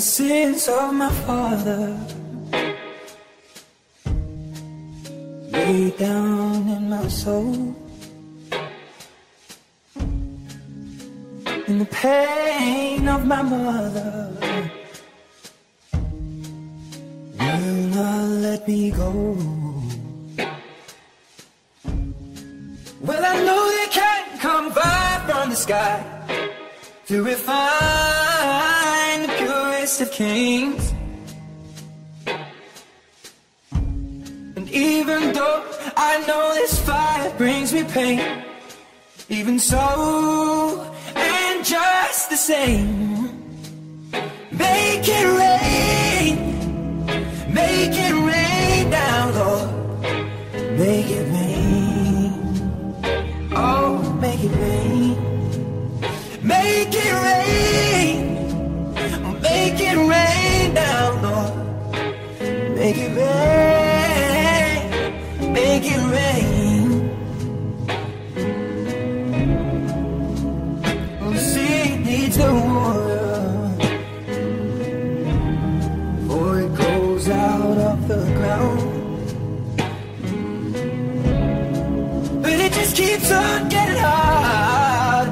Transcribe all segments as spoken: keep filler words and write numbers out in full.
sins of my father lay down in my soul, and the pain of my mother will not let me go. Well, I know they can't come fire from the sky to refine the purest of kings. And even though I know this fire brings me pain, even so, and just the same, make it rain, make it rain down, Lord, make it rain, oh, make it rain, make it rain, make it rain down, Lord, make it rain, make it rain. Oh, sea needs the water, for it goes out of the ground, but it just keeps on getting hard.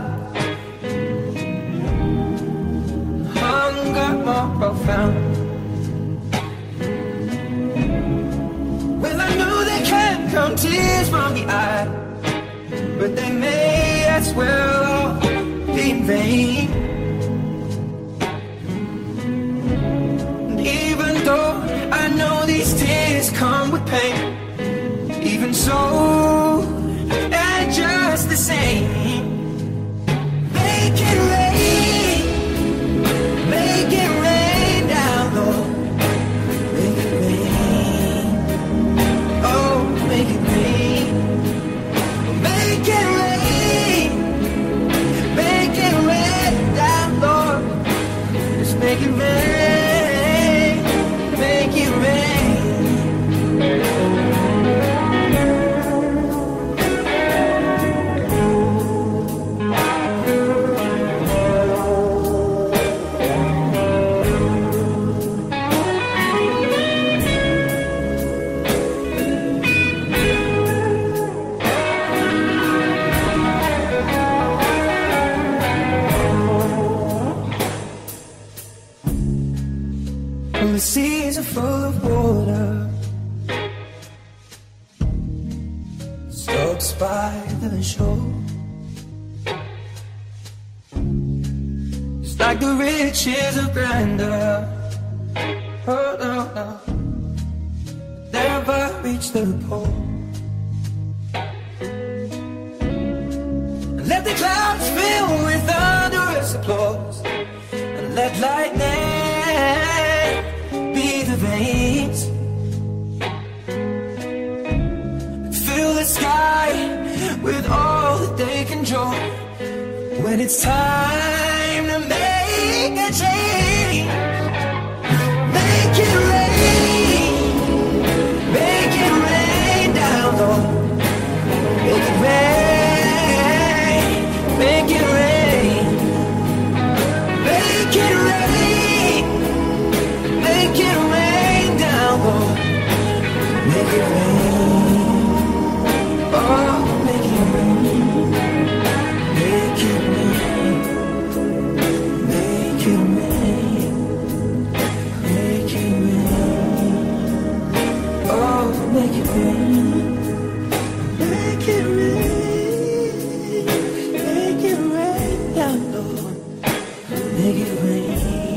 Hunger more profound. Well, I know there can't come tears from the eye, but they may as well all be in vain. And even though I know these tears come with pain, even so, and just the same, make it rain, make it rain down, Lord, make it rain, oh, make it rain, make it rain, make it rain down, Lord, just make it rain, make it rain. When the seas are full of water, stops by the shore, it's like the riches of grandeur, oh no, no, never reach the poor. And let the clouds fill with thunderous applause, and let lightning be the veins, fill the sky with all that they can draw. When it's time to make a change, make it rain, make it rain down, Lord, make it rain, make it rain, make it rain, make it rain down, Lord, make it rain, oh, make it rain, make it rain, make it rain, make it rain, oh, make it rain, make it rain, make it rain down, Lord, make it rain.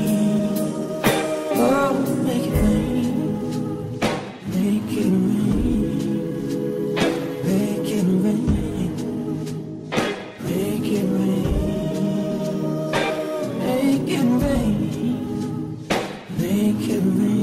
Oh, make it rain, make it rain, make it rain, make it rain, make it rain, make it rain.